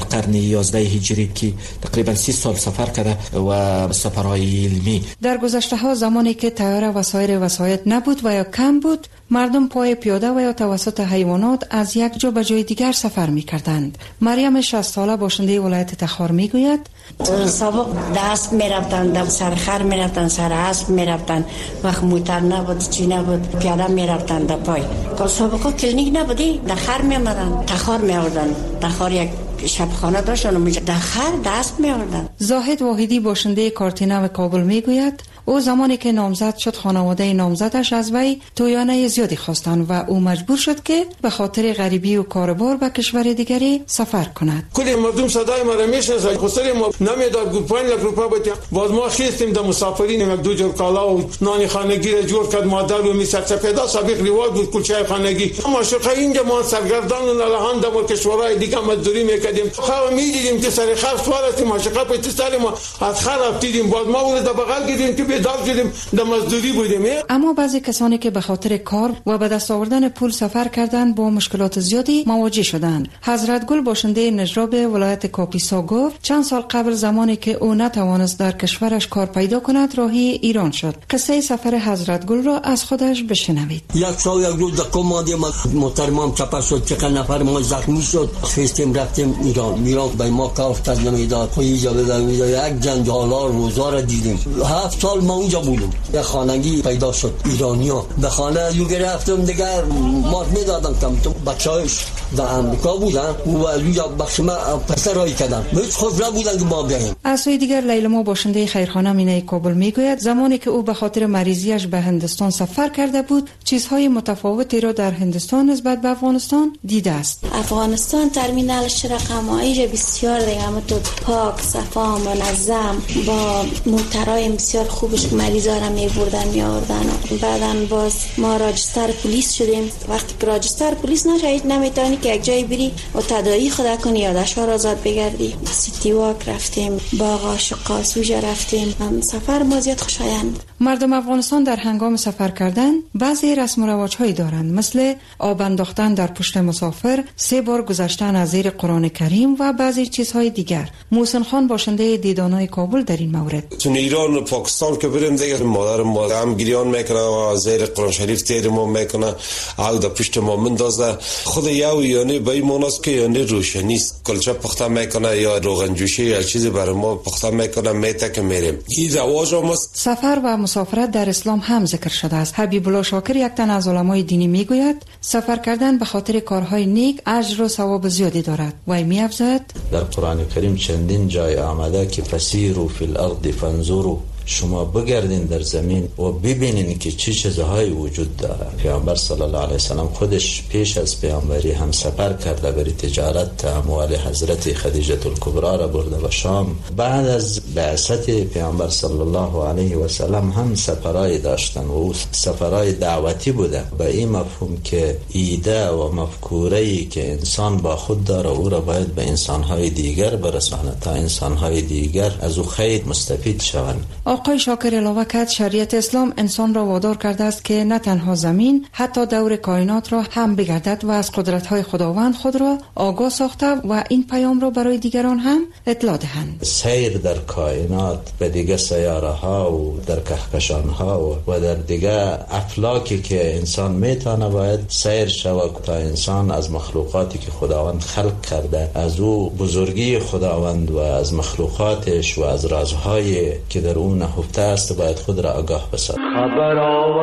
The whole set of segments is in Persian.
قرن 11 هجری که تقریبا 30 سال سفر کرده و سفرهای علمی. در گذشته ها زمانی که طیاره و سایر وسایط نبود و یا کم بود، مردم پای پیاده و یا توسط حیوانات از یک جا به جای دیگر سفر می کردند. مریم 60 ساله باشنده ولایت تخار می گوید سابق دست می رفتن، در سر خر می رفتن، سر اسب می رفتن، وقت موتر نبود چی نبود پیاده می رفتن در پای. که سابقا کلینیک نبودی در خر می آمدن، تخار می آوردن، تخار یک شبخانه داشتن و در خر دست می آوردن. زاهد واحدی باشنده کارتینو کابل می گوید او زمانی که نامزد شد خانواده نامزدش از وی تویانه زیادی خواستند و او مجبور شد که به خاطر غریبی و کاربار به کشور دیگری سفر کند. کلی مردم صدای ما را میشناسند، خسر ما نمیداد گفت 5 لک روپیه بدیم. باز ما خواستیم در مسافرین یک دو جور کالا و نان خانگی را جور کرد مادر و میسر سپیدا سابق رواج بود کلچه خانگی. ما شقه اینجا ما سرگردان و نلهان در کشورهای دیگه مزدوری میکردیم. خب میدیدیم که سر خرج سوارستیم، ما شقه پشت سر ما از خر افتیدیم، باز ما اون در بغل گیریم که بیدار شدیم در مزدوری بودیم. اما بعضی کسانی که به خاطر کار و به دست آوردن پول سفر کردند با مشکلات زیادی مواجه شدند. حضرت گل باشنده نجراب ولایت کاپیسا گفت چند سال قبل زمانی که او نتوانست در کشورش کار پیدا کند راهی ایران شد. قصه سفر حضرت گل را از خودش بشنوید. یک سال یک روز در کمادی محترمم چپا شد، چقدر نفر ما زخمی شد، خواستیم رفتیم ایران به ما کار نمیداد، اینجا بدم یک جنجالا روزا را دیدیم. 7 سال ما اونجا بودیم. یک خانگی پیدا شد ایرانیا، به خانه یو گرفتم دیگر مات میدادن کم بچه‌هاش در امریکا بودن و یا بخش ما پسرایی کردن هیچ خود نبودن که ما بیاییم. از سوی دیگر لیلا باشنده خیرخانه مینای کابل میگوید زمانی که او به خاطر مریضیش به هندوستان سفر کرده بود چیزهای متفاوتی را در هندوستان نسبت به افغانستان دیده است. افغانستان ترمینالش رقم‌هایی بسیار دیگه تو پاک صفا منظم با موترهای بسیار خوبش مریضا را میبردن میآوردن. بعداً باز ما راجستر پلیس شدیم. وقتی که راجستر پلیس نشید نمیتونی که یک جای بری و تداعی خدا کنی یا دشوار آزاد بگردی. سیتی واک رفتیم، باغ عاشقا سوژه رفتیم. سفر ما زیاد خوشایند. مردم افغانستان در هنگام سفر کردن بعضی رسم و رواج‌هایی دارند، مثل آب انداختن در پشت مسافر، 3 بار گذشتن از زیر قرآن کریم و بعضی چیزهای دیگر. محسن خان باشنده دیدانای کابل در این مورد تو ایران و پاکستان که بریم دیگه مادر ما هم گریان میکنه و زیر قرآن شریف تیر ما میکنه او در پشت ما مندازه. خود یعنی به این معناست که یعنی روشنی است، کلچه پخته میکنه یا روغن جوشی یا چیزی برای ما پخته میکنه میته که میریم. این رواج است. سفر و مسافرت در اسلام هم ذکر شده است. حبیب الله شاکر یک تن از علمای دینی میگوید سفر کردن به خاطر کارهای نیک اجر و ثواب زیادی دارد. و می‌افزاید در قرآن کریم چندین جای آمده که فسیروا فی الارض فانظروا، شما بگردین در زمین و ببینین که چه چیزهایی وجود داره. پیامبر صلی الله علیه و سلم خودش پیش از پیامبری هم سفر کرده برای تجارت، اموال حضرت خدیجه الکبری را برده و شام. بعد از بعثت پیامبر صلی الله علیه و سلم هم سفرای داشتن و او سفرای دعوتی بوده. به این مفهوم که ایده و مفکوره‌ای که انسان با خود داره او را باید به انسان‌های دیگر برسانه تا انسان‌های دیگر از او خیر مستفید شوند. آقای شاکر علاوه کرد شریعت اسلام انسان را وادار کرده است که نه تنها زمین حتی دور کائنات را هم بگردد و از قدرت‌های خداوند خود را آگاه ساخته و این پیام را برای دیگران هم اطلاع دهند. سیر در کائنات به دیگه سیاره ها و در کهکشان و در دیگه افلاکی که انسان میتونه باید سیر شود تا انسان از مخلوقاتی که خداوند خلق کرده از او بزرگی خداوند و از مخلوقاتش و از رازهایی که در اون نهفته است باید خود را آگاه بسازد. خبر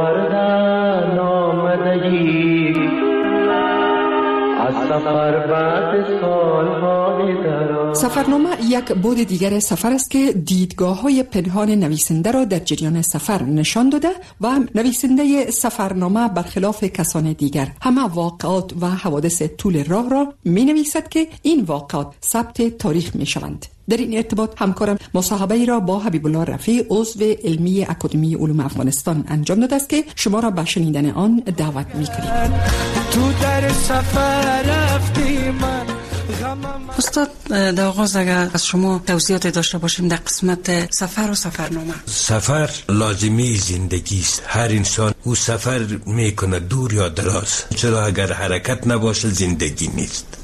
آوردن آمدگی از سفر بعد سالهای دراز. سفرنامه یک بعد دیگر سفر است که دیدگاه‌های پنهان نویسنده را در جریان سفر نشان داده و نویسنده سفرنامه برخلاف کسان دیگر همه واقعات و حوادث طول راه را می‌نویسد که این واقعات ثبت تاریخ می‌شوند. در این ارتباط همکارم مصاحبه‌ای را با حبیب الله رفیع عضو علمی اکادمی علوم افغانستان انجام داده است که شما را به شنیدن آن دعوت می‌کنیم. تو در سفر رفتیم. استاد در آغاز اگر از شما توضیحات داشته باشیم در قسمت سفر و سفرنامه. سفر لازمی زندگی است. هر انسان او سفر میکنه دور یا دراز، چرا اگر حرکت نباشه زندگی نیست.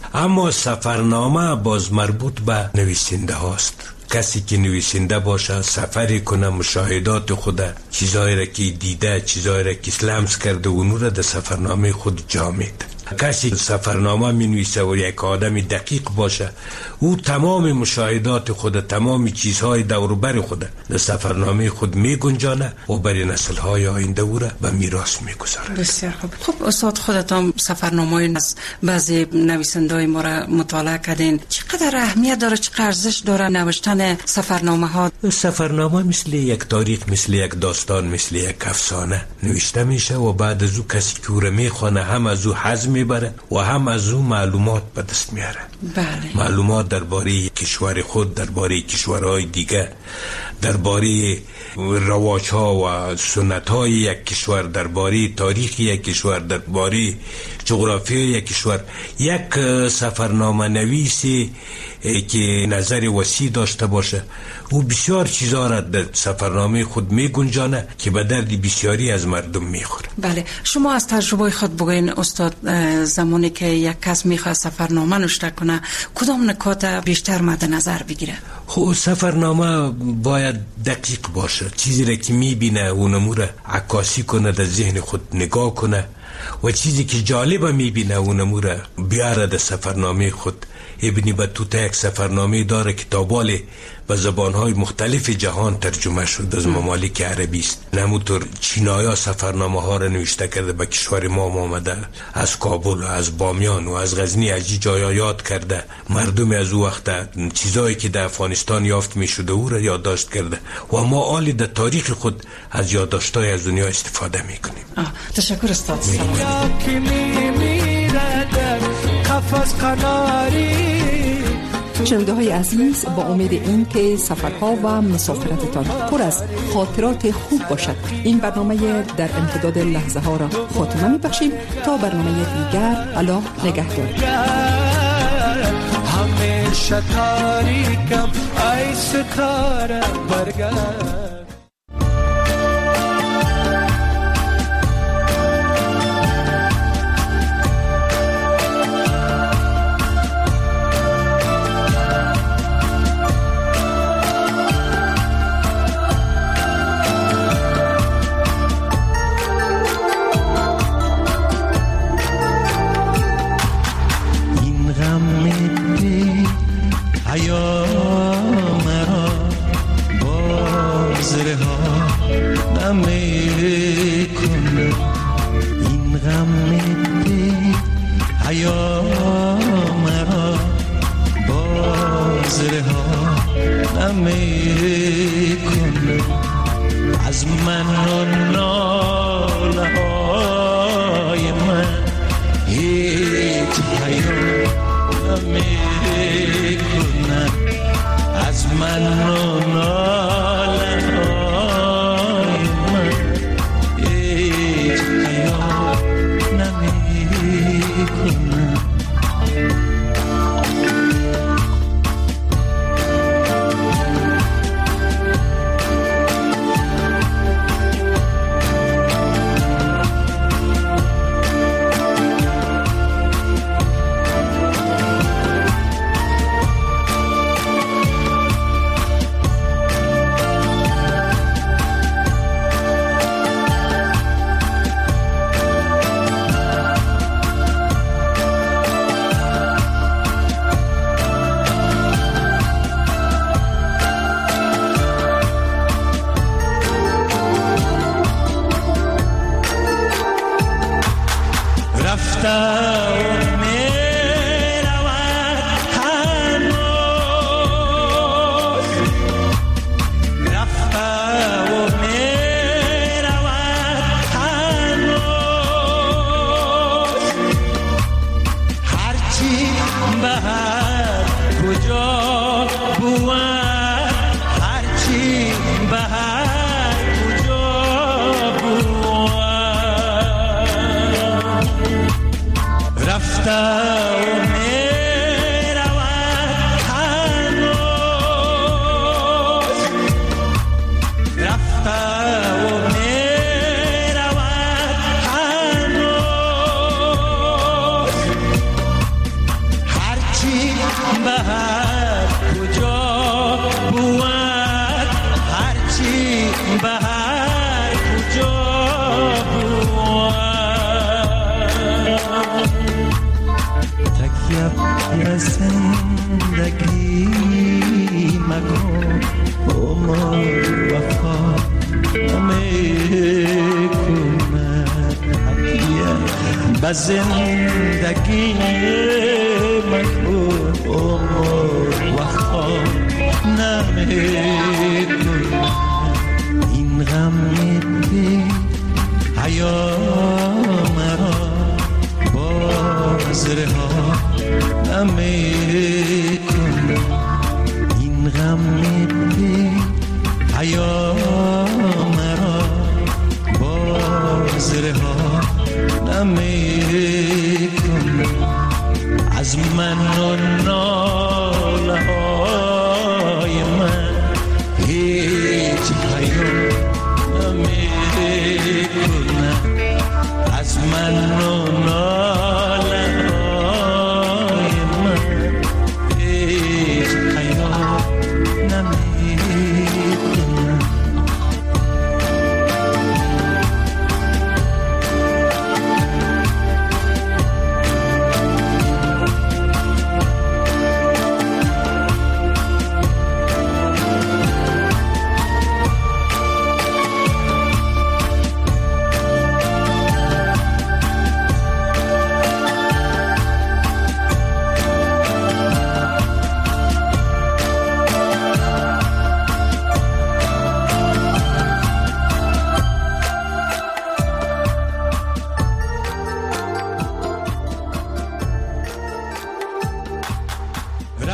اما سفرنامه باز مربوط به نویسنده هاست. کسی که نویسنده باشه، سفری کنه، مشاهدات خود، چیزایی را که دیده، چیزایی را که لمس کرده، اونو را در سفرنامه خود جا میده. کسی سفرنامه می نویسه و یک آدم دقیق باشه، او تمام مشاهدات خود، تمام چیزهای دوروبر خود در سفرنامه خود می گنجانه و برای نسل‌های آینده او را به میراث می گذاره. بسیار خوب. خب استاد، خودتان سفرنامه‌های از بعضی نویسنده‌های ما را مطالعه کردین. چقدر اهمیت داره، چقدر ارزش داره نوشتن سفرنامه‌ها؟ سفرنامه مثل یک تاریخ، مثل یک داستان، مثل یک افسانه نوشته میشه و بعد از او کسی که او را میخونه هم از او حظ میبره و هم از او معلومات به دست میاره. بله. معلومات درباره کشور خود، درباره کشورهای دیگه، درباره رواج‌ها و سنت‌های یک کشور، درباره تاریخ یک کشور، درباره جغرافیای یک کشور. یک سفرنامه نویسی که نظر وسیع داشته باشه، او بسیار چیزا را در سفرنامه خود می گنجانه که به درد بسیاری از مردم میخوره. بله، شما از تجربه خود بگوین استاد، زمانی که یک کس میخواد سفرنامه نوشته کنه کدام نکات بیشتر مد نظر بگیره؟ خب سفرنامه باید دقیق باشه، چیزی را که میبینه اونمو را عکاسی کنه، در ذهن خود نگاه کنه و چیزی که جالبه میبینه اونمو را بیاره در سفرنامه خود. ابن بطوطه یک سفرنامه داره که تابال به زبانهای مختلف جهان ترجمه شد، از ممالک عربی است. همونطور چینایا سفرنامه ها را نوشته کرده، به کشور ما آمده، از کابل و از بامیان و از غزنی از جایا یاد کرده، مردم از او وقت چیزایی که در افغانستان یافت می شده او را یادداشت کرده و ما آلی در تاریخ خود از یادداشت‌های از دنیا استفاده می کنیم. تشکر استاد. شنونده های عزیز، با امید این که سفرها و مسافرتتان پر از خاطرات خوب باشد، این برنامه در امتداد لحظه ها را خاتمه می بخشیم. تا برنامه دیگر، الله نگهدار. همیشه تاریکم ای ستاره برگرد. از من و ناله های من هیچ پیام نمی کنن. از من و ناله های من هیچ پیام نمی کنن. یا زندگی مکن عمر وفا نمیکند به زندگی مکن عمر وفا نمیکند این غم بی حیا مرا باز رها نمیکنه این غم بی حیا مرا باز رها نمیکنه از من